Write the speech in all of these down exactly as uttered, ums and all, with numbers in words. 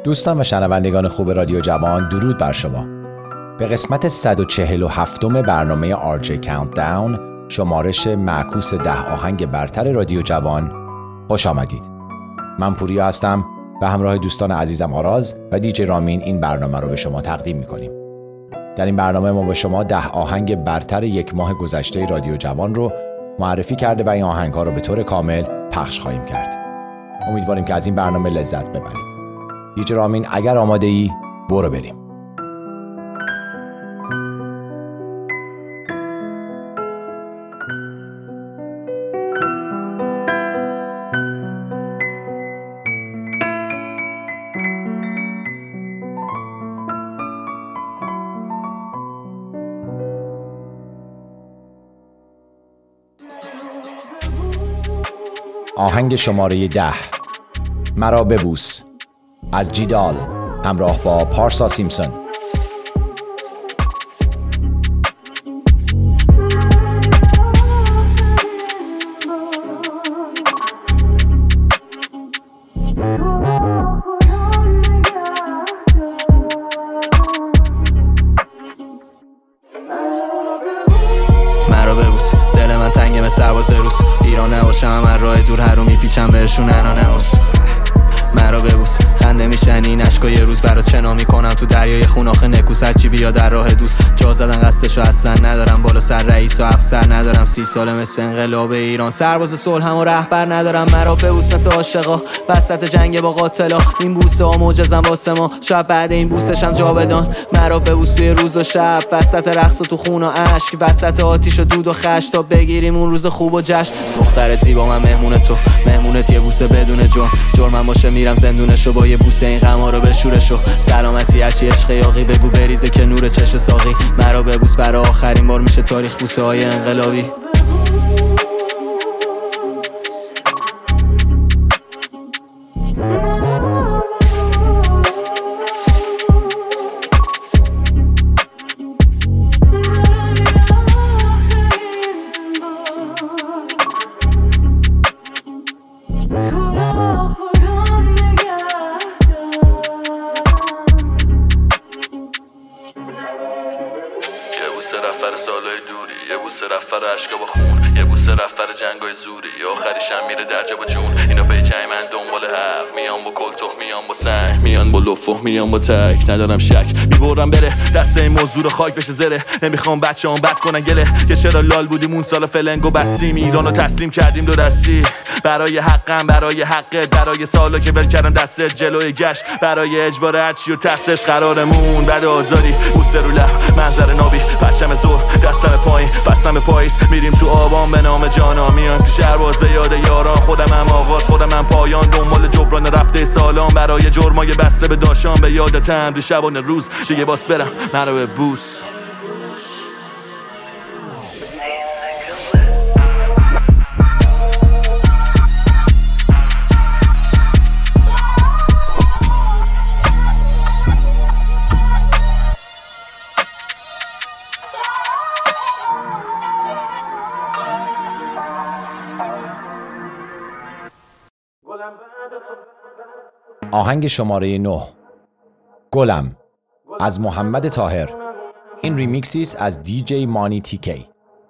دوستان و شنوندگان خوب رادیو جوان، درود بر شما. به قسمت صد و چهل و هفتم برنامه آر جی کاونتداون، شمارش معکوس ده آهنگ برتر رادیو جوان، خوش آمدید. من پوریا هستم و همراه دوستان عزیزم آراز و دیجی رامین این برنامه رو به شما تقدیم می‌کنیم. در این برنامه ما به شما ده آهنگ برتر یک ماه گذشته رادیو جوان رو معرفی کرده و این آهنگ‌ها رو به طور کامل پخش خواهیم کرد. امیدواریم که از این برنامه لذت ببرید. دیجی رامین اگر آماده ای برو بریم. آهنگ شماره ده، مرا ببوس از جیدال همراه با پارسا سیمپسون. مرا ببوس، دل من تنگه مثل سرباز روس، ایران نباشم من راه دور هر رو میپیچم بهشون انانموس. مرا ببوس، خنده میشنی نشکا یه روز برات چنا میکنم تو دریای خون آخه نکوس هرچی بیا در راه دوست. جا زدن قصدشو اصلا ندارم، بالا سر رئیس و افسر ندارم، سی ساله مثل انقلاب ایران، سرباز صلح هم و رهبر ندارم. مرا ببوس مثل عاشقا وسط جنگ با قاتلا، این بوسه ها معجزن واسه ما، شاید بعد این بوسشم جا بدان. مرا ببوس توی روز و شب، وسط رقص و تو خون و اشک، وسط آتیش و دود و خش، تا بگیریم اون روز خوب و جشن. دختر زیبا من مهمون تو، مهمونت یه بوسه بدون جرم، جرمم باشه میرم زندونشو با یه بوسه این غما رو بشورشو. سلامتی هرچی عشق یاقی بگو بریزه که نور چش ساقی. مرا ببوس برای آخرین بار میشه تاریخ بوسه های انقلابی. رفتر سالای دوری، یه بوسه رفتر عشقا با خون، یه بوسه رفتر جنگای زوری، آخریشم میره در جا با جون. اینا پیچای من دنبال حق، میان با کلتوخ، میان با سنگ، میان با لفو، میان با تک، ندارم شک میبرم بره دست این موضوع رو خاک بشه زره. نمیخوام بچه هم بد کنن گله که چرا لال بودیم اون سال فلنگو بستیم، ایرانو تسلیم کردیم دو دستی. برای حقم، برای حقت، برای سالا که ول کردم دستت جلوی گشت، برای اجبار هرچی و ترسش قرارمون بعد آزادی. بوسه رو لب، منظر نابی، پرچم زور، دستم پایین، بستم پاییز، میریم تو آبان به نام جانا، میام تو شهر باز به یاد یاران. خودم هم آغاز، خودم هم پایان، دنبال جبران رفته سالان، برای جرمای بسته به داشان، به یادتم دی شبانه روز دیگه باز برم. مرا به بوس. آهنگ شماره نه، گلم از محمد طاهر. این ریمیکسی است از دیجی مانی تی کی.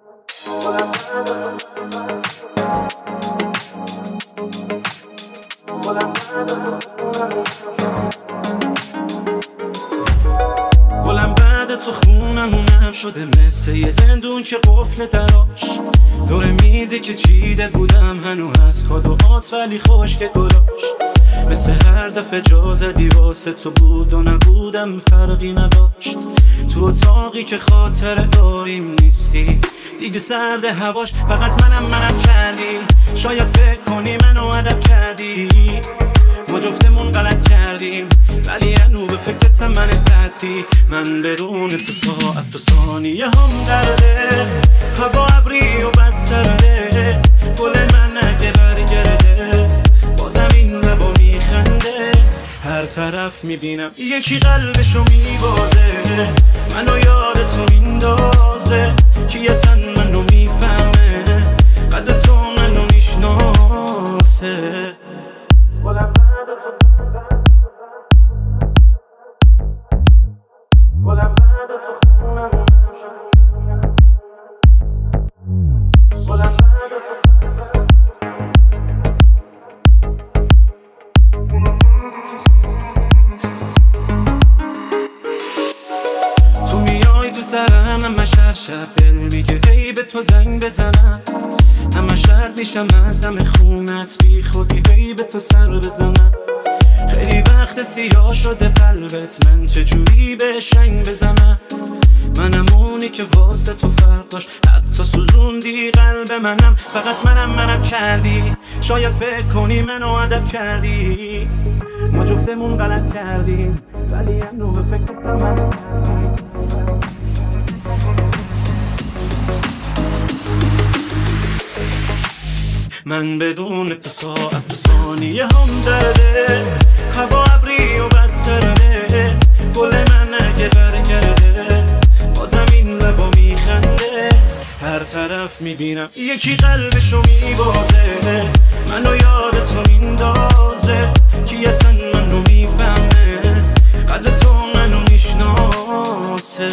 گلم بعد تو خونمونم شده مثل یه زندون که قفل دراش، دور میزی که چیده بودم هنو هست کادوهات ولی خشک گلاش. مثل هر دفعه جا زدی واسه تو بود و نبودم فرقی نداشت، تو اتاقی که خاطره داریم نیستی دیگه سرد هواش، فقط منم منم کردی، شاید فکر کنی منو ادب کردی، ما جفتمون غلط کردیم ولی هنو به فکرتم من ردی. من بدون تو ساعت و ثانیه هم درده، هوا ابری و بد سرده، گل من اگه برگرده با زمین لبا میخنده، هر طرف میبینم یکی قلبشو میبازه، منو یاد تو میندازه، کی اصلا منو میفهمه، قد تو منو میشناسه. همه شهر شب دل میگه ای به تو زنگ بزنم، همه شهر میشم از دم خونت بی خودی ای به تو سر بزنم. خیلی وقت سیاه شده قلبت، من چجوری به شنگ بزنم؟ منم اونی که واسه تو فرق داشت، حتی سوزوندی قلب منم. فقط منم منم کردی، شاید فکر کنی منو ادب کردی، ما جفتمون غلط کردیم ولی انو به فکر تمام کردیم. من بدون تو ساعت و ثانیه هم درده، هوا ابری و بد سرده، گل من اگه برگرده با زمین لبا میخنده. هر طرف میبینم یکی قلبشو میبازه، منو یاد تو میندازه، کی اصلا منو میفهمه، قدر تو منو میشناسه.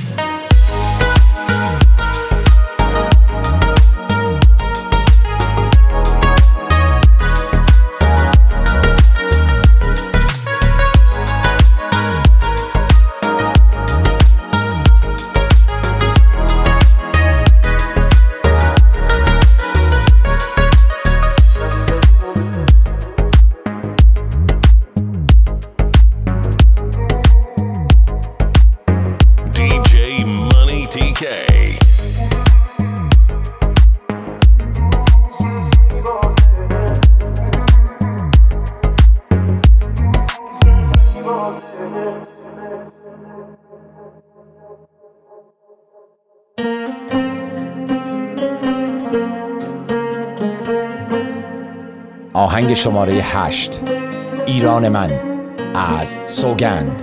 آهنگ شماره هشت، ایران من از سوگند.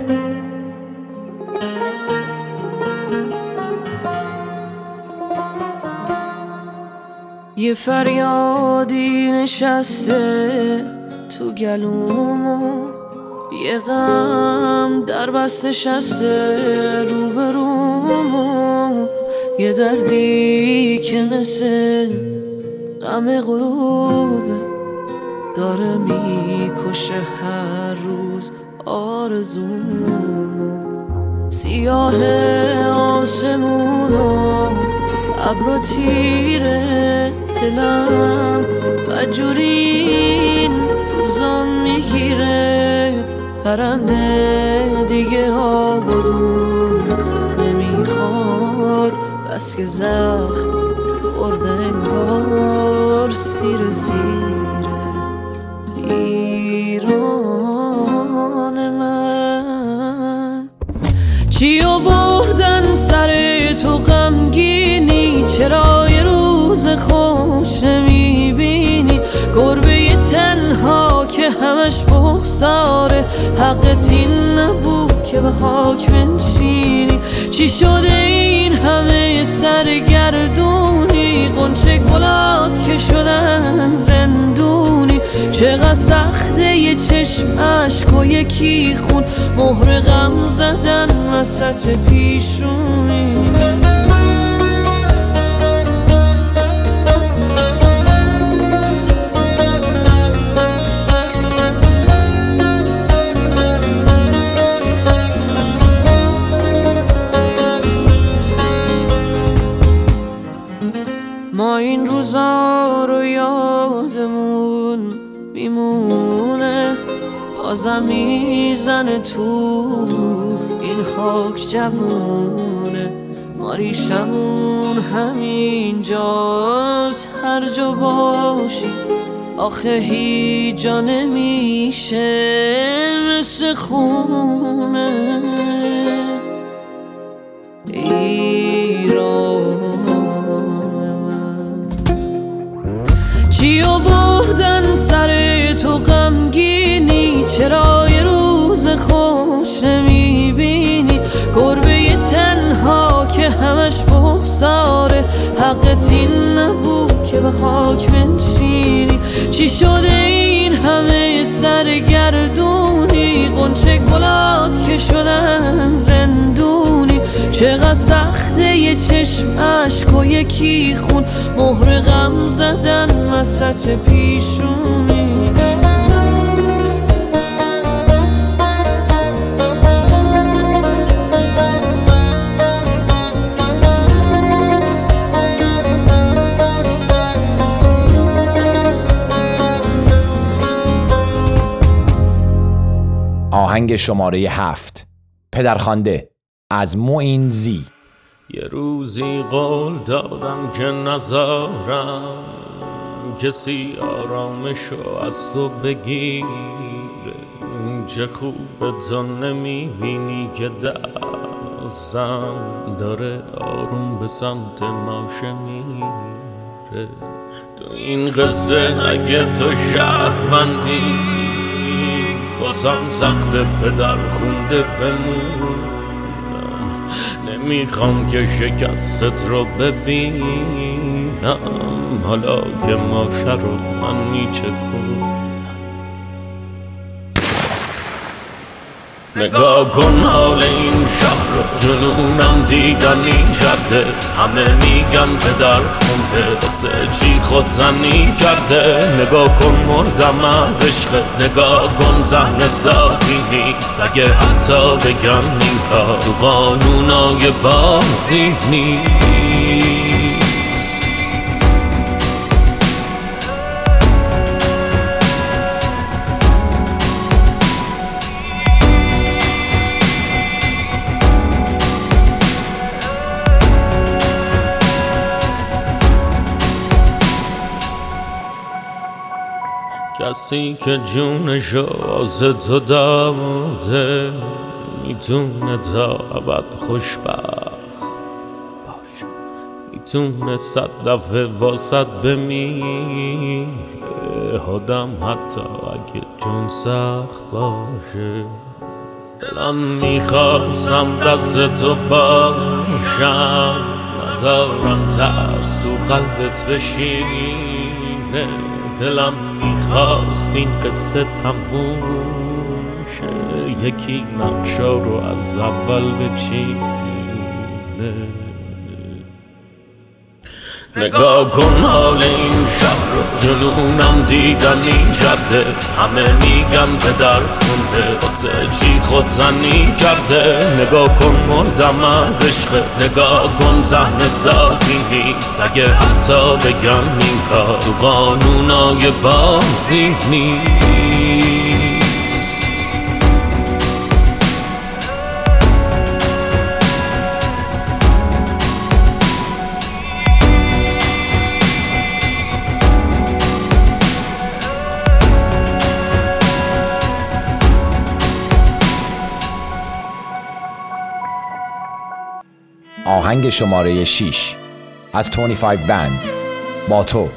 یه فریادی نشسته تو گلومو، یه غم در بسته شسته روبرومو، یه دردی که مثل غم غروبه داره میکشه هر روز آرزومو. سیاه آسمونو ابرو تیره دلم بدجورین روزام میگیره، پرنده دیگه آبادون نمیخواد، بس که زخم خورده انگار سیر سیره. ایران من چی آوردن سر تو غمگینی، چرا یه روز خوش نمیبینی؟ گربه تنها که همش بغضاره، حقت این نبود که به خاک بنشینی. چی شده این همه سرگردونی، غنچه گلات که شدن زندونی؟ چقدر سخته یه چشم عشق و یکی خون، مهر غم زدن وسط پیشونی. ما این روزا رو یادمون میمونه، بازم میزنه تو این خاک جوونه. ما ریشمون همین جاست، هر جا باشی آخه هیچ جا نمیشه مثل خونه. ایران چی آوردن سر تو غمگینی، چرا یه روز خوش نمیبینی؟ گربه تنها که همش بغضاره، حقت این نبود که به خاک بنشینی. چی شده این همه سرگردونی، غنچه گلات که شدن زندونی؟ چقدر سخته یه چشم عشق و یکی خون، مهر غم زدن وسط پیشونی. آهنگ شماره هفت، پدرخوانده، از معین زی. یه روزی قول دادم که نذارم کسی آرامشو از تو بگیره، چه خوبه تو نمیبینی که دستم داره آروم به سمت ماشه میره. تو این قصه اگه تو شهروندی واسم سخت پدر خونده بمونم، نمیخوام که شکستت رو ببینم، حالا که ماشه رو من میچکونم. نگاه کن حال این شهر رو، جنونم دیدنی کرده، همه میگن پدر خونده واسه چی خودزنی کرده. نگاه کن مردم از عشق، نگاه کن صحنه سازی نیست، اگه حتی بگن این کار تو قانونای بازی نیست. کسی که جونشو از تو داده میتونه تا ابد خوشبخت باشه، میتونه صد دفعه واسط بمیره آدم حتی اگه جون سخت باشه. دلم میخواستم دست تو باشم، نذارم ترس تو قلبت بشینه، دلم میخواست این قصه تموم شه، یکی نقشا رو از اول بچینه. نگاه کن حال این شهر رو، جنونم دیدنی کرده، همه میگن پدر خونده واسه چی خودزنی کرده. نگاه کن مردم از عشق، نگاه کن صحنه سازی نیست، اگه حتی بگن این کار تو قانونای بازی نیست. آهنگ شماره شش، از بیست و پنج بند، با تو.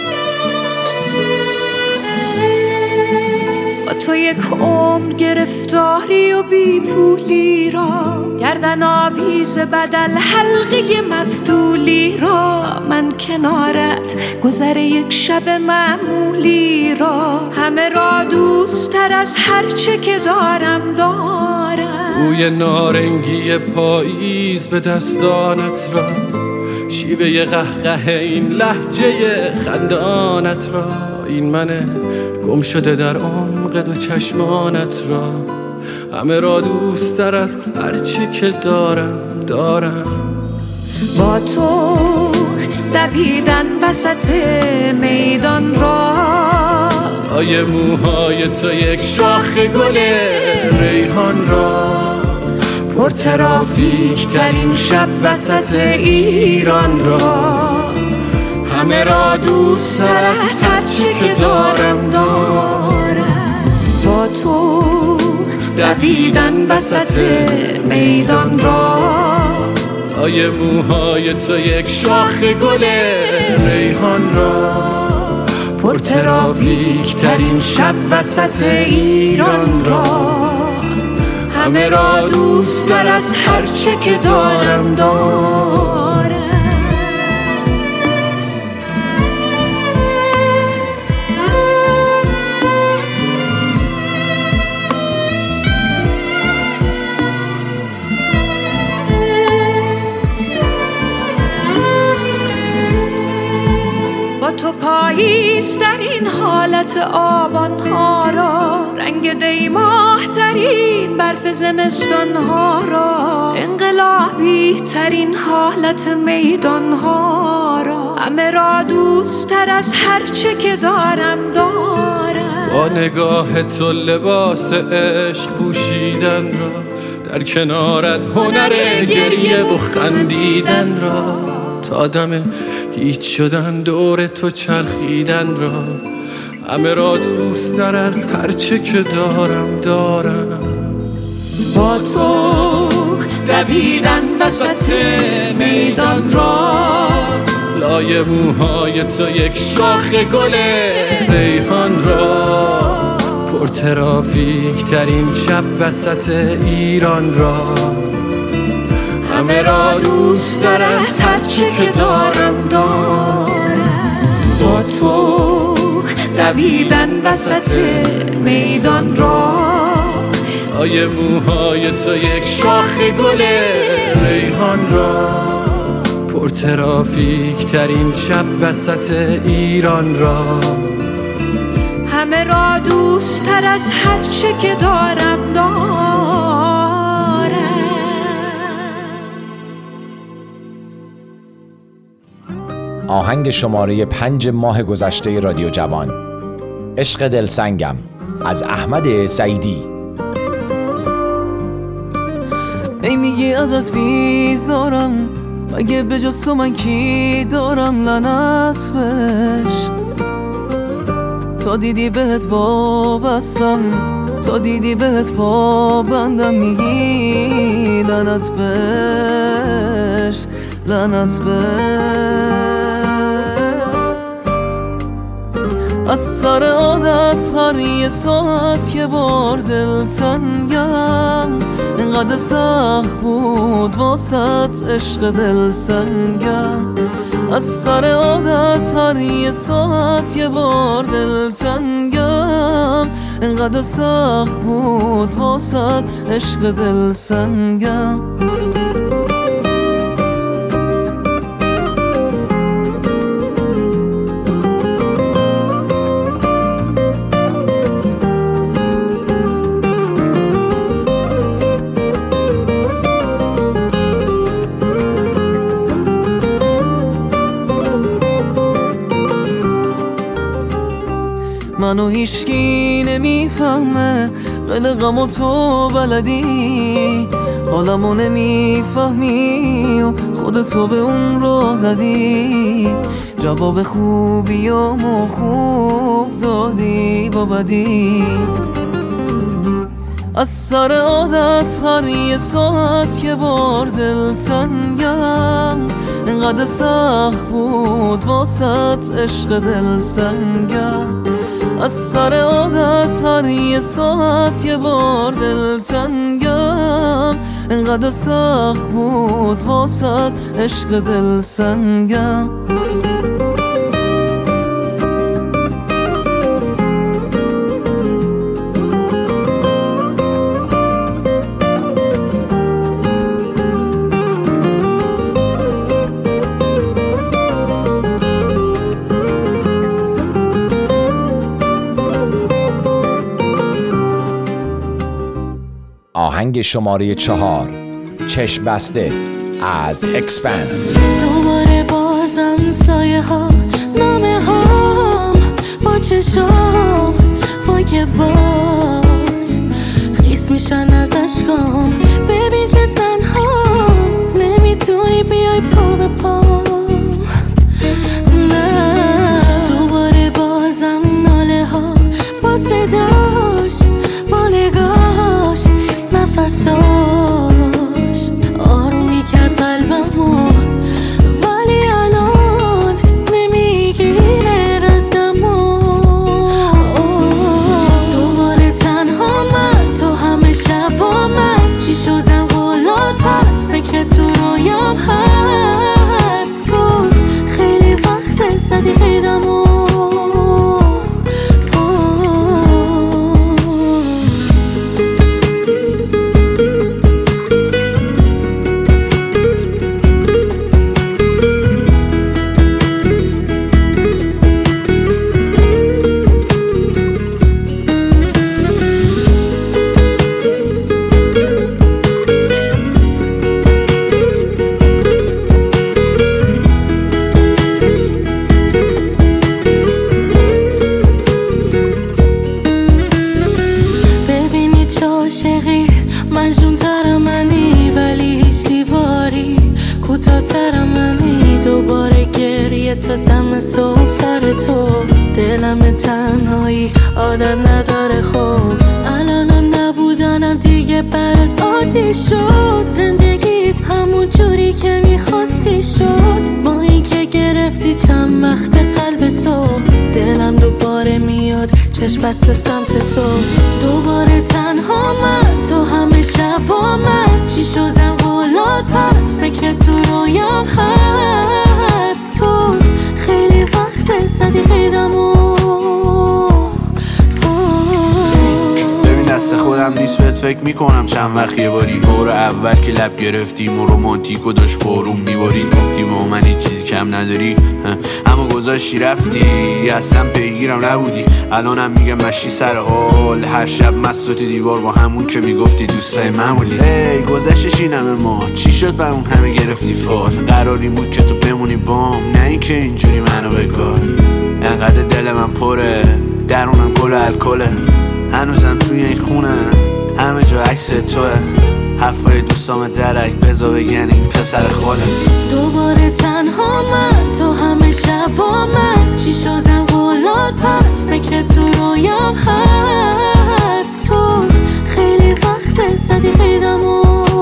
با تو یک عمر گرفتاری و بی پولی را، گردن آویز بدل حلقه مفتولی را، من کنارت گذر یک شب معمولی را، همه را دوست تر از هرچه که دارم دارم. بوی نارنگی پاییز به دستانت را، شیوه قهقه این لهجه خندانت را، این من گم شده در عمق دو چشمانت را، همه را دوست تر از هرچی که دارم دارم. با تو دویدن وسط میدان را، آیه موهای تو یک شاخ گل ریحان را، پر ترافیک ترین شب وسط ایران را، همه را دوست تر از هرچی که دارم دارم. با تو دویدن وسط میدان را، آیه موهای تو یک شاخ گل ریحان را، پر ترافیک ترین شب وسط ایران را، همه را دوست تر از هرچه که دارم دارم. با تو پاییز در این حالت آبان ها را، رنگ دیماه ترین برف زمستان ها را، انقلابی ترین حالت میدان ها را، همه را دوست تر از هرچه که دارم دارم. با نگاه تو لباس عشق پوشیدن را، در کنارت هنر گریه و خندیدن را، تا دم هیچ شدن دور تو چرخیدن را، همه را دوست تر از هرچه که دارم دارم. با تو دویدن وسط میدان را، لای موهای تو یک شاخ گل ریحان را، پر ترافیک ترین شب وسط ایران را، همه را دوست تر از هرچه که دارم دارم. با تو دویدن وسط میدان را، لای موهای تو یک شاخ گل ریحان را، پر ترافیک ترین شب وسط ایران را، همه را دوست تر از هرچه که دارم دارم. آهنگ شماره پنج ماه گذشته رادیو جوان، عشق دلسنگم از احمد سعیدی. ای میگی ازت بیزارم، مگه به جز تو من کی دارم لعنت بش؟ تا دیدی بهت وابستم، تا دیدی بهت پابندم، میگی لعنت بش، لعنت بش. از سر عادت هر یه ساعت که بار دلتنگم، اینقدر سخت بود واسط عشق دلسنگم. از سر عادت هر یه ساعت یه بار دلتنگم، اینقدر سخت بود واسط عشق دلسنگم. منو هیچکی نمیفهمه، قلقم و تو بلدی، حالمو نمیفهمی و خودتو به اون رو زدی. جواب خوبی و مو خوب دادی با بدی. از سر عادت هر یه ساعت یه بار دلتنگم، اینقدر سخت بود واسط عشق دلسنگم. از سر عادت هر یه ساعت یه بار دلتنگم، اینقدر سخت بود واسط عشق دلسنگم. آهنگ شماره چهار، چشم بسته از اکسپند. دوباره بازم سایه ها نامه هام با چشام وای باز خیس میشن از اشکام. ببین چه تنهام، نمیتونی بیای پا به پام. نه دوباره بازم ناله ها با صداش، با نگاش، نفساش آرومی کرد قلبمو، ولی الان نمیگیره ردمو. دوباره تنها من تو همه شب با من، چی شدم صبح سر تو. دلم تنهایی عادت نداره خوب، الانم نبودنم دیگه برات عادی شد. زندگیت همون جوری که میخواستی شد، با این که گرفتی چند وقت قلب تو. دلم دوباره میاد چشم بسته سمت تو. دوباره تنها من، تو همه شب با من. چی شدم ولاد پس، فکر تو رویام هست. تو خیلی وقت زدی قیدمو. دست خودم نیست بهت فکر میکنم چند وقت یه باری. بار اول که لب گرفتیم و رومانتیک و داشت بارون میبارید، گفتی با من هیچ چیزی کم نداری اما گذاشتی رفتی، اصلا پیگیرم نبودی. الانم میگم مشی سر حال، هر شب مست دیوار با همون که میگفتی دوستای معمولی. ای گذشتش اینمه ما، چی شد با اون همه گرفتی فال؟ قراری بود که تو بمونی بام، نه این که اینجوری منو بگار. انقدر دل من پره، درونم گل و الکله، هنوزم توی این خونه همه جا عکس توه. حرفای دوستام درک بزا بگن این پسر خوله. دوباره تنها من، تو همه شب با من. چی شدم ولاد پس، فکر تو رویام هست. تو خیلی وقت زدی قیدمو.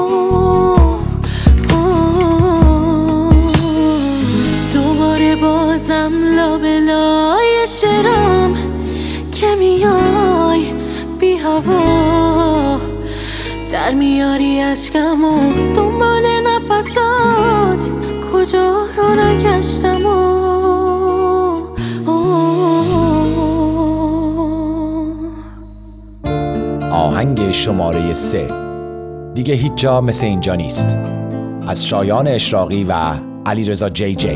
دوباره بازم لابلای شرم که میای بی هوا، در میاری عشقمو دنبال نفسات. کجا رو نگشتم و آهنگ شماره سه، دیگه هیچ جا مثل اینجا نیست، از شایان اشراقی و علیرضا جی جی.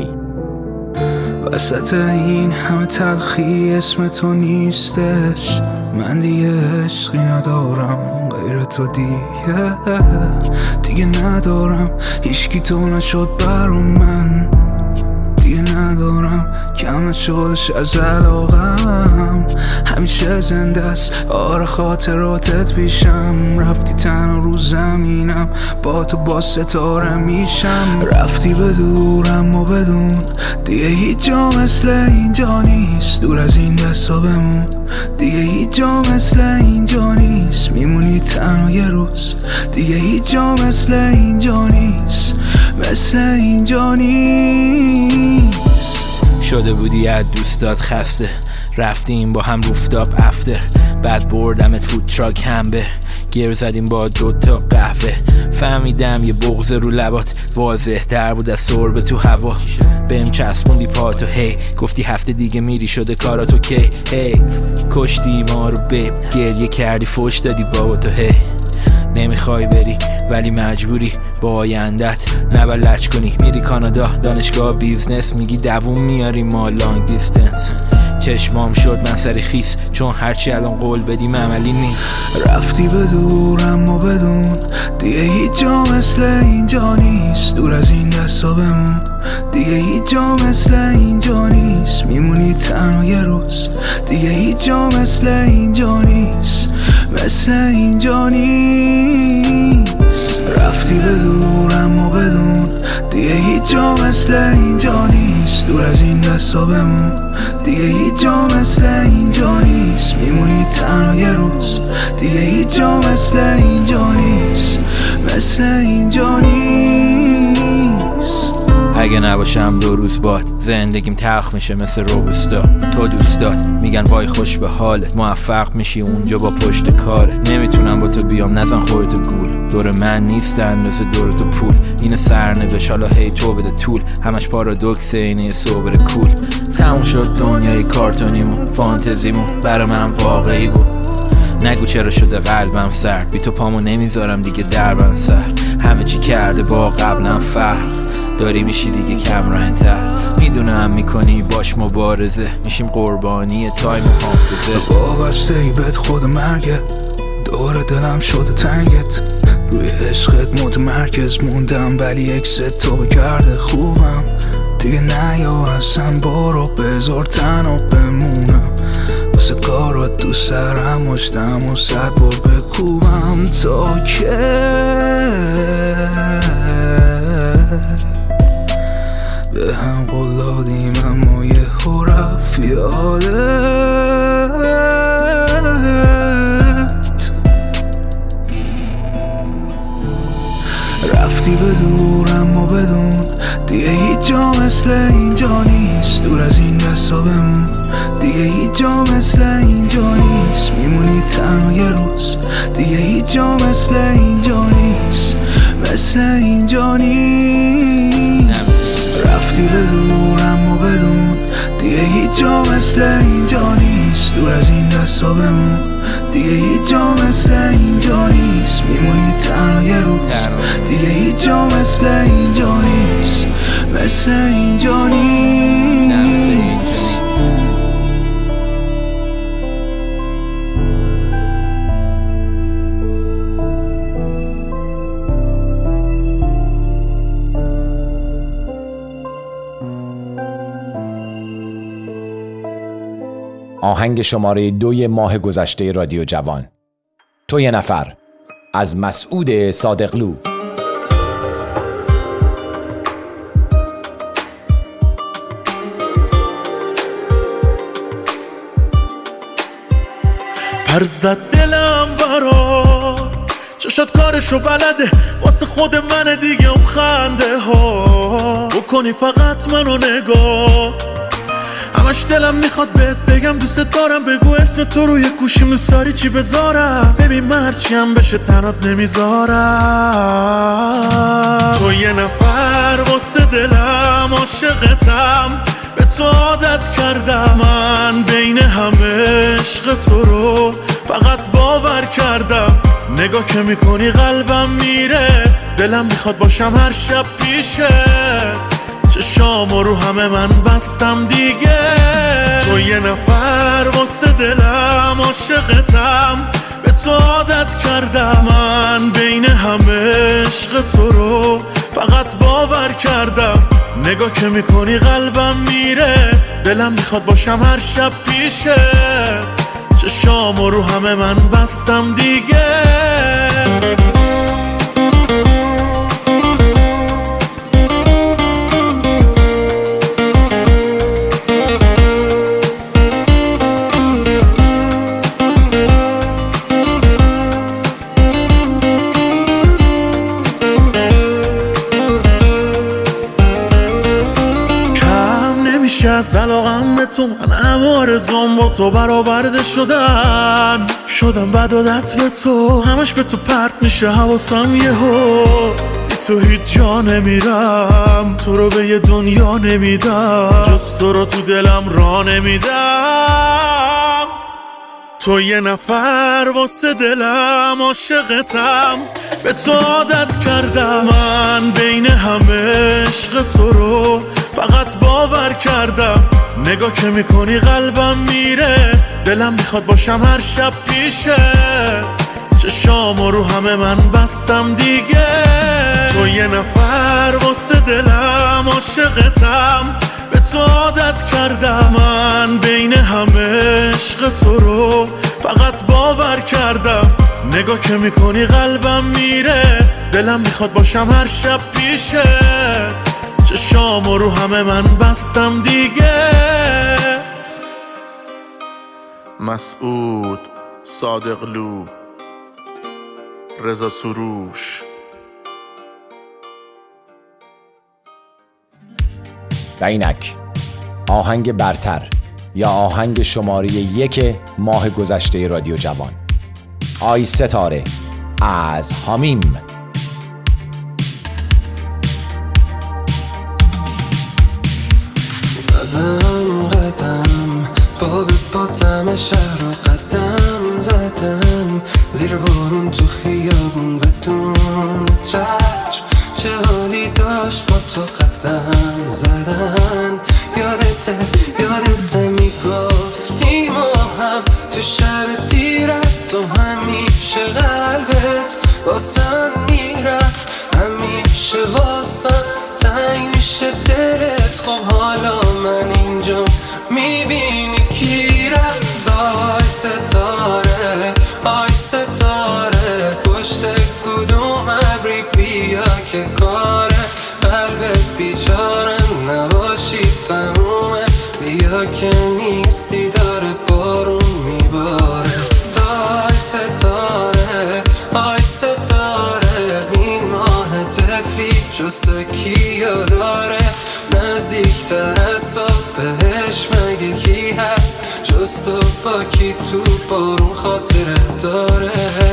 وسط این همه تلخی اسم تو نیستش، من دیگه عشقی ندارم غیر تو دیگه. دیگه ندارم هیچکی تو نشد برام، من دیگه ندارم کم نشدش از علاقم. همیشه زنده است آره خاطراتت پیشم، رفتی تنها رو زمینم با تو با ستاره میشم. رفتی به دورم و بدون دیگه هیچ جا مثل اینجا نیست، دور از این دستا بمون دیگه هیچ جا مثل اینجا نیست. میمونی تنها یه روز دیگه هیچ جا مثل اینجا نیست، مثل اینجا نیست. شده بودی از دوستات خسته، رفتیم با هم روفتاپ افتر، بعد بردمت فود تراک همبر، گیر زدیم با دوتا قهوه. فهمیدم یه بغض رو لبات واضح در بود از سربه تو هوا. بهم چسبوندی پاتو هی، گفتی هفته دیگه میری شده کاراتو کی. هی کشتی ما رو بیب، گریه کردی فوش دادی بابا تو هی. نمیخوای بری ولی مجبوری با آیندت نبلج کنی، میری کانادا دانشگاه بیزنس، میگی دووم میاری ما لانگ دیستنس. چشمام شد من سری خیس، چون هرچی الان قول بدیم عملی نیست. رفتی به دورم و بدون دیگه هیچ جا مثل اینجا نیست، دور از این دستا بمون دیگه هیچ جا مثل اینجا نیست. میمونی تنها یه روز دیگه هیچ جا مثل اینجا نیست، مثل اینجا نیست. رفتی به دورم و بدون دیگه هیچ جا مثل اینجا نیست، دور از این دستا بمون دیگه هیچ جا مثل اینجا نیست. میمونی تنها یه روز دیگه هیچ جا مثل اینجا نیست، مثل اینجا نیست. اگه نباشم دو روز باد زندگیم تلخ میشه مثل روبوستا. تو دوستات میگن وای خوش به حالت، موفق میشی اونجا با پشت کارت. نمیتونم با تو بیام نزن خودتو گول، دور من نیستن مثل دور تو پول. این سرنوشت حالا هی تو بده طول، همش پارادوکس اینه صبر کول. تموم شد دنیای کارتونیمون، فانتزیمون برا من واقعی بود. نگو چرا شده قلبم سرد، بی تو پامو نمیذارم دیگه دربم سر. همه چی کرده با قبلم فرق، داری میشی دیگه کم رنگ‌تر. میدونم میکنی باش مبارزه، میشیم قربانی تایم و حافظه. وابسته ای بهت خود مرگت، دور دلم شده تنگت. روی عشقت متمرکز موندم ولی اکست تو بکرده خوبم دیگه. نه یا اصلا برو بذار تنها بمونم، واسه کارات دوست دارم مشتم و صد بار بکوبم تا که به هم قول دادیم اما یه رفتی یادت رفتی به دور اما بدون دیگه هیچ جا مثل اینجا نیست. دور از این دستا بمون دیگه هیچ جا مثل اینجا نیست. میمونی تنها یه روز دیگه هیچ جا مثل اینجا نیست. مثل اینجا نیست. رفتی به دور اما بدون دیگه هیچ جا مثل اینجا نیست. دور از این دستا بمون دیگه هیچ جا مثل اینجا نیست. میمونی تنها یه روز دیگه هیچ جا مثل اینجا نیست. مثل اینجا نیست. آهنگ شماره دوی ماه گذشته رادیو جوان، تو یه نفر، از مسعود صادقلو. پر زد دلم برا چشات کارشو بلده واسه خود من دیگه اون خنده ها بکنی فقط منو نگاه. همش دلم میخواد بهت بگم دوست دارم بگو اسم تو روی گوشیم دوستاری چی بذارم. ببین من هرچی هم بشه تنات نمیذارم. تو یه نفر واسه دلم عاشقتم به تو عادت کردم. من بین همه عشق تو رو فقط باور کردم. نگاه که میکنی قلبم میره دلم میخواد باشم هر شب پیشه. چشامو رو همه من بستم دیگه. تو یه نفر واسه دلم عاشقتم به تو عادت کردم. من بین همه عشق تو رو فقط باور کردم. نگاه که میکنی قلبم میره دلم میخواد باشم هر شب پیشه. چشامو رو همه من بستم دیگه. از علاقم به تو من عوارضم با تو برآورده شدن. شدم بد عادت به تو همش به تو پرت میشه حواسم یهو. بی تو هیچ جا نمیرم تو رو به یه دنیا نمیدم. جز تو رو تو دلم را نمیدم. تو یه نفر واسه دلم عاشقتم به تو عادت کردم. من بین همه عشق تو رو فقط باور کردم. نگاه که میکنی قلبم میره دلم میخواد باشم هر شب پیشه. چشامو رو همه من بستم دیگه. تو یه نفر واسه دلم عاشقتم به تو عادت کردم. من بین همه عشق تو رو فقط باور کردم. نگاه که میکنی قلبم میره دلم میخواد باشم هر شب پیشه. چشامو رو همه من بستم دیگه. مسعود صادقلو، رضا سروش. و اینک آهنگ برتر یا آهنگ شماره یک ماه گذشته رادیو جوان، آی ستاره از حمیم. قدم قدم باب باتم شهر رو قدم زدم. زیر بارون تو خیابون بدون چتر چه حالی داشت با تو قدم زدن. یادته یادته میگفتی ما هم تو شب تیرت تو همیشه قلبت واسم میرفت. همیشه واسم تنگ میشه دلت. خب حالا من اینجا میبینی کی رفت. آی ستاره آی ستاره پشت کدوم ابری بیا که کاره قلبت بیچاره نباشی تمومه. بیا که طفلی جز تو کیو داره نزدیکتر از تو بهش مگه کی هست جز تو با کی تو بارون خاطره داره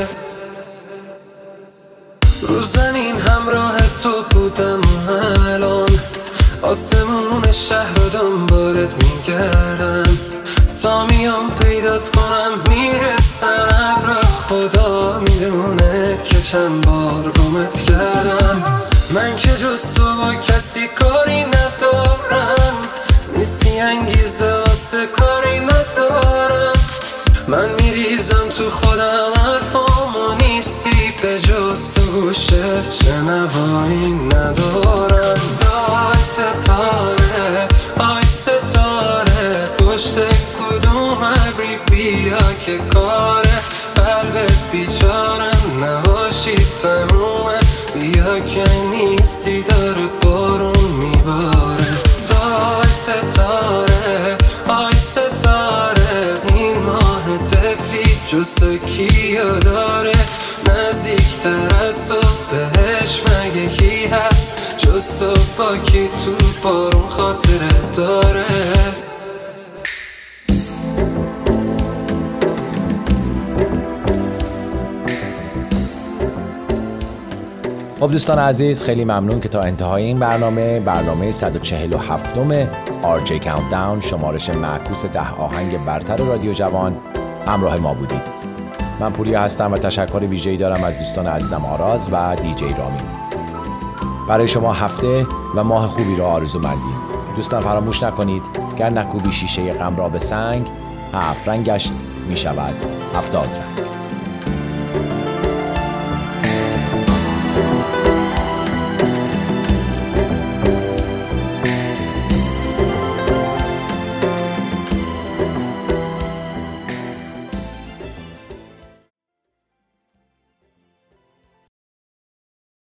رو زمین همراه تو بودم و الان آسمون شهر رو دنبالت میگردم تا میام پیدات کنم میرسن ابر خدا میدونه که چند بار گمت کردم من که جز تو با کسی کاری ندارم نیستی انگیزه واسه کاری ندارم من میریزم تو خودم حرفامو نیستی به جز تو گوشه شنوایی ندارم آی ستاره آی ستاره پشت کدوم ابری بیا که کاره قلبت بیچارم نباشی تمومه بیا که نیستی داره بارون میباره آی ستاره آی ستاره این ماه طفلی جز تو کیو داره نزدیکتر از تو بهش مگه کی هست جز تو با کی تو بارون خاطره داره خب دوستان عزیز خیلی ممنون که تا انتهای این برنامه برنامه صد و چهل و هفتم آر جی کاونتداون شمارش معکوس ده آهنگ برتر رادیو جوان همراه ما بودید. من پوریا هستم و تشکر ویژه‌ای دارم از دوستان عزیزم آراز و دیجی رامین. برای شما هفته و ماه خوبی را آرزو مندیم. دوستان فراموش نکنید گر نکوبی شیشه غم را به سنگ هفت رنگش می شود هفتاد رنگ.